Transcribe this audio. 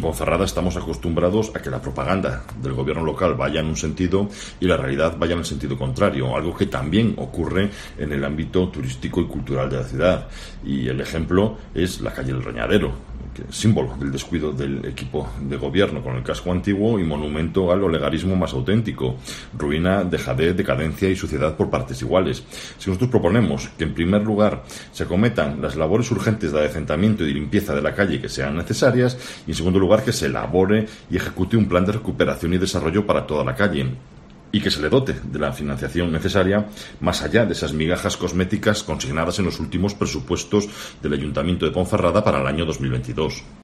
Ponferrada estamos acostumbrados a que la propaganda del gobierno local vaya en un sentido y la realidad vaya en el sentido contrario, algo que también ocurre en el ámbito turístico y cultural de la ciudad. Y el ejemplo es la calle del Reñadero, que es símbolo del descuido del equipo de gobierno con el casco antiguo y monumento al olegarismo más auténtico, ruina, dejadez, decadencia y suciedad por partes iguales. Si nosotros proponemos que en primer lugar se acometan las labores urgentes de adecentamiento y de limpieza de la calle que sean necesarias, y en segundo lugar que se elabore y ejecute un plan de recuperación y desarrollo para toda la calle, y que se le dote de la financiación necesaria más allá de esas migajas cosméticas consignadas en los últimos presupuestos del Ayuntamiento de Ponferrada para el año 2022.